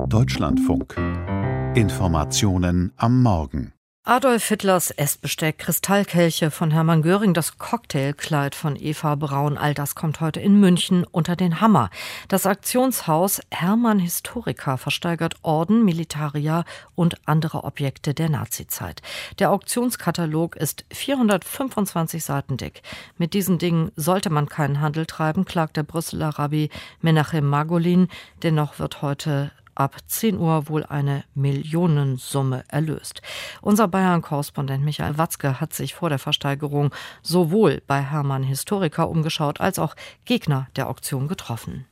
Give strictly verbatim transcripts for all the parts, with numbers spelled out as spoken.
Deutschlandfunk. Informationen am Morgen. Adolf Hitlers Essbesteck, Kristallkelche von Hermann Göring, das Cocktailkleid von Eva Braun, all das kommt heute in München unter den Hammer. Das Auktionshaus Hermann Historica versteigert Orden, Militaria und andere Objekte der Nazizeit. Der Auktionskatalog ist vierhundertfünfundzwanzig Seiten dick. Mit diesen Dingen sollte man keinen Handel treiben, klagt der Brüsseler Rabbi Menachem Margolin. Dennoch wird heute ab zehn Uhr wohl eine Millionensumme erlöst. Unser Bayern-Korrespondent Michael Watzke hat sich vor der Versteigerung sowohl bei Hermann Historica umgeschaut, als auch Gegner der Auktion getroffen.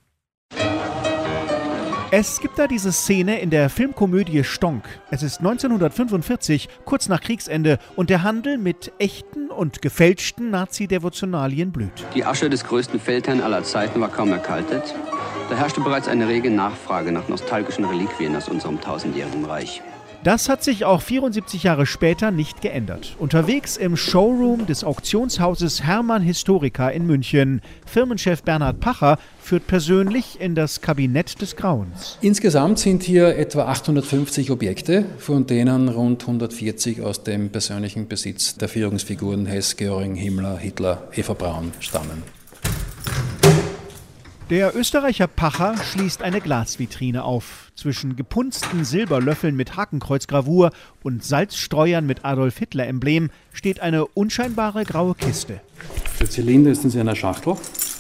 Es gibt da diese Szene in der Filmkomödie Stonk. Es ist neunzehnhundertfünfundvierzig, kurz nach Kriegsende, und der Handel mit echten und gefälschten Nazi-Devotionalien blüht. Die Asche des größten Feldherrn aller Zeiten war kaum erkaltet. Da herrschte bereits eine rege Nachfrage nach nostalgischen Reliquien aus unserem tausendjährigen Reich. Das hat sich auch vierundsiebzig Jahre später nicht geändert. Unterwegs im Showroom des Auktionshauses Hermann Historica in München. Firmenchef Bernhard Pacher führt persönlich in das Kabinett des Grauens. Insgesamt sind hier etwa achthundertfünfzig Objekte, von denen rund hundertvierzig aus dem persönlichen Besitz der Führungsfiguren Hess, Göring, Himmler, Hitler, Eva Braun stammen. Der Österreicher Pacher schließt eine Glasvitrine auf. Zwischen gepunzten Silberlöffeln mit Hakenkreuzgravur und Salzstreuern mit Adolf-Hitler-Emblem steht eine unscheinbare graue Kiste. Der Zylinder ist in einer Schachtel,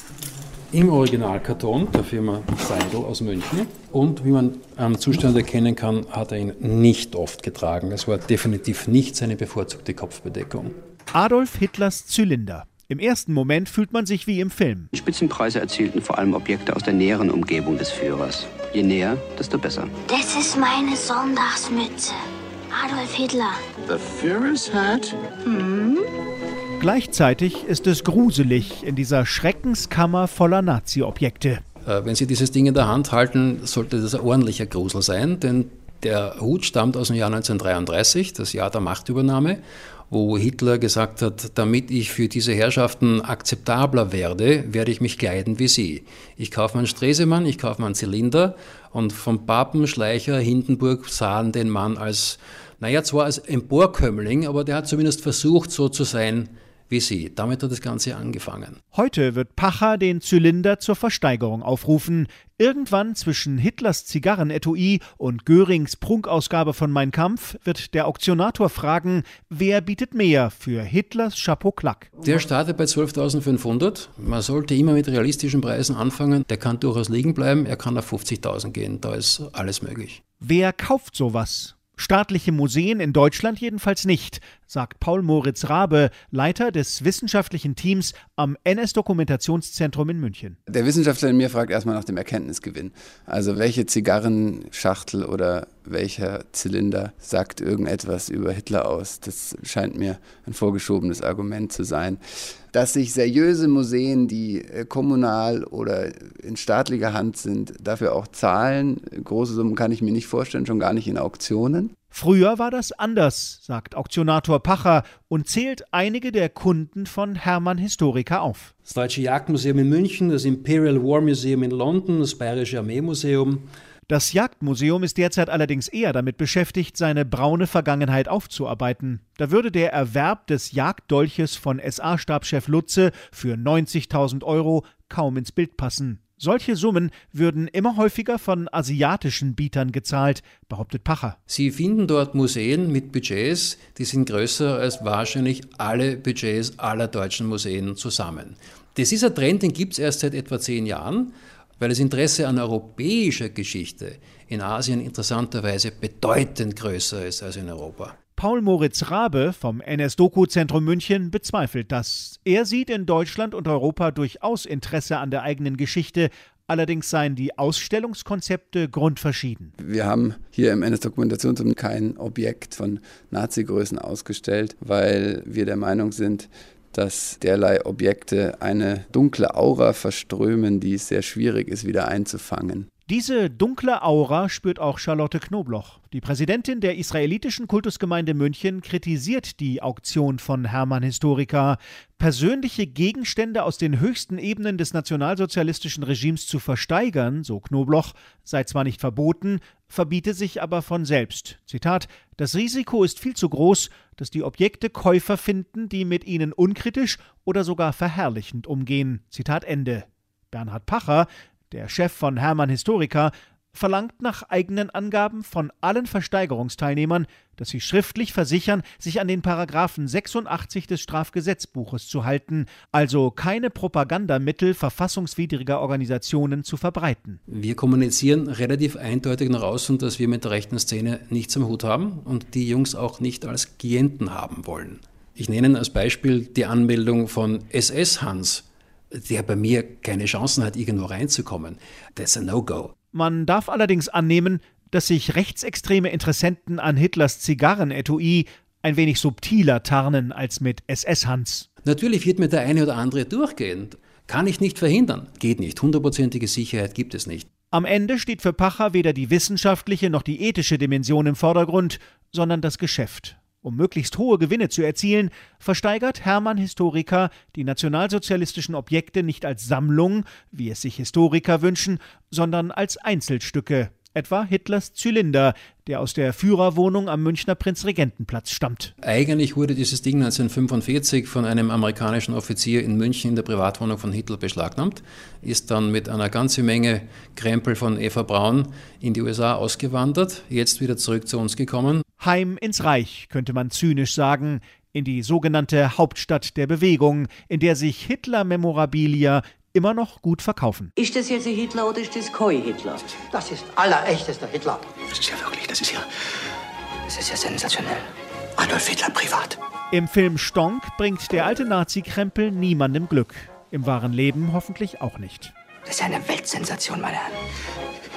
im Originalkarton der Firma Seidel aus München. Und wie man am Zustand erkennen kann, hat er ihn nicht oft getragen. Es war definitiv nicht seine bevorzugte Kopfbedeckung. Adolf Hitlers Zylinder. Im ersten Moment fühlt man sich wie im Film. Spitzenpreise erzielten vor allem Objekte aus der näheren Umgebung des Führers. Je näher, desto besser. Das ist meine Sonntagsmütze. Adolf Hitler. The Führer's hat? Hm? Gleichzeitig ist es gruselig in dieser Schreckenskammer voller Nazi-Objekte. Äh, wenn Sie dieses Ding in der Hand halten, sollte das ein ordentlicher Grusel sein, denn der Hut stammt aus dem Jahr neunzehnhundertdreiunddreißig, das Jahr der Machtübernahme, wo Hitler gesagt hat, damit ich für diese Herrschaften akzeptabler werde, werde ich mich kleiden wie sie. Ich kaufe mir einen Stresemann, ich kaufe mir einen Zylinder, und von Papen, Schleicher, Hindenburg sahen den Mann als, naja, zwar als Emporkömmling, aber der hat zumindest versucht, so zu sein wie sie. Damit hat das Ganze angefangen. Heute wird Pacher den Zylinder zur Versteigerung aufrufen. Irgendwann zwischen Hitlers Zigarrenetui und Görings Prunkausgabe von Mein Kampf wird der Auktionator fragen, wer bietet mehr für Hitlers Chapeau Claque. Der startet bei zwölftausendfünfhundert. Man sollte immer mit realistischen Preisen anfangen. Der kann durchaus liegen bleiben, er kann auf fünfzigtausend gehen. Da ist alles möglich. Wer kauft sowas? Staatliche Museen in Deutschland jedenfalls nicht, sagt Paul Moritz Rabe, Leiter des wissenschaftlichen Teams am N S-Dokumentationszentrum in München. Der Wissenschaftler in mir fragt erstmal nach dem Erkenntnisgewinn. Also welche Zigarrenschachtel oder welcher Zylinder sagt irgendetwas über Hitler aus? Das scheint mir ein vorgeschobenes Argument zu sein. Dass sich seriöse Museen, die kommunal oder in staatlicher Hand sind, dafür auch zahlen, große Summen kann ich mir nicht vorstellen, schon gar nicht in Auktionen. Früher war das anders, sagt Auktionator Pacher und zählt einige der Kunden von Hermann Historica auf. Das Deutsche Jagdmuseum in München, das Imperial War Museum in London, das Bayerische Armeemuseum. Das Jagdmuseum ist derzeit allerdings eher damit beschäftigt, seine braune Vergangenheit aufzuarbeiten. Da würde der Erwerb des Jagddolches von S A-Stabschef Lutze für neunzigtausend Euro kaum ins Bild passen. Solche Summen würden immer häufiger von asiatischen Bietern gezahlt, behauptet Pacher. Sie finden dort Museen mit Budgets, die sind größer als wahrscheinlich alle Budgets aller deutschen Museen zusammen. Das ist ein Trend, den gibt es erst seit etwa zehn Jahren, weil das Interesse an europäischer Geschichte in Asien interessanterweise bedeutend größer ist als in Europa. Paul Moritz Rabe vom N S-Doku-Zentrum München bezweifelt das. Er sieht in Deutschland und Europa durchaus Interesse an der eigenen Geschichte. Allerdings seien die Ausstellungskonzepte grundverschieden. Wir haben hier im N S-Dokumentationszentrum kein Objekt von Nazi-Größen ausgestellt, weil wir der Meinung sind, dass derlei Objekte eine dunkle Aura verströmen, die es sehr schwierig ist, wieder einzufangen. Diese dunkle Aura spürt auch Charlotte Knobloch. Die Präsidentin der israelitischen Kultusgemeinde München kritisiert die Auktion von Hermann Historica. Persönliche Gegenstände aus den höchsten Ebenen des nationalsozialistischen Regimes zu versteigern, so Knobloch, sei zwar nicht verboten, verbiete sich aber von selbst. Zitat: Das Risiko ist viel zu groß, dass die Objekte Käufer finden, die mit ihnen unkritisch oder sogar verherrlichend umgehen. Zitat Ende. Bernhard Pacher, der Chef von Hermann Historica, verlangt nach eigenen Angaben von allen Versteigerungsteilnehmern, dass sie schriftlich versichern, sich an den Paragraphen sechsundachtzig des Strafgesetzbuches zu halten, also keine Propagandamittel verfassungswidriger Organisationen zu verbreiten. Wir kommunizieren relativ eindeutig nach außen, dass wir mit der rechten Szene nichts am Hut haben und die Jungs auch nicht als Klienten haben wollen. Ich nenne als Beispiel die Anmeldung von S S-Hans, der bei mir keine Chancen hat, irgendwo reinzukommen. That's a no-go. Man darf allerdings annehmen, dass sich rechtsextreme Interessenten an Hitlers Zigarrenetui ein wenig subtiler tarnen als mit S S-Hans. Natürlich wird mir der eine oder andere durchgehen. Kann ich nicht verhindern. Geht nicht. Hundertprozentige Sicherheit gibt es nicht. Am Ende steht für Pacher weder die wissenschaftliche noch die ethische Dimension im Vordergrund, sondern das Geschäft. Um möglichst hohe Gewinne zu erzielen, versteigert Hermann Historica die nationalsozialistischen Objekte nicht als Sammlung, wie es sich Historiker wünschen, sondern als Einzelstücke, etwa Hitlers Zylinder, der aus der Führerwohnung am Münchner Prinzregentenplatz stammt. Eigentlich wurde dieses Ding neunzehnhundertfünfundvierzig von einem amerikanischen Offizier in München in der Privatwohnung von Hitler beschlagnahmt, ist dann mit einer ganzen Menge Krempel von Eva Braun in die U S A ausgewandert, jetzt wieder zurück zu uns gekommen. Heim ins Reich, könnte man zynisch sagen, in die sogenannte Hauptstadt der Bewegung, in der sich Hitler-Memorabilia immer noch gut verkaufen. Ist das jetzt ein Hitler oder ist das kein Hitler? Das ist allerechtester Hitler. Das ist ja wirklich, das ist ja, das ist ja sensationell. Adolf Hitler privat. Im Film Stonk bringt der alte Nazi-Krempel niemandem Glück. Im wahren Leben hoffentlich auch nicht. Das ist ja eine Weltsensation, meine Herren.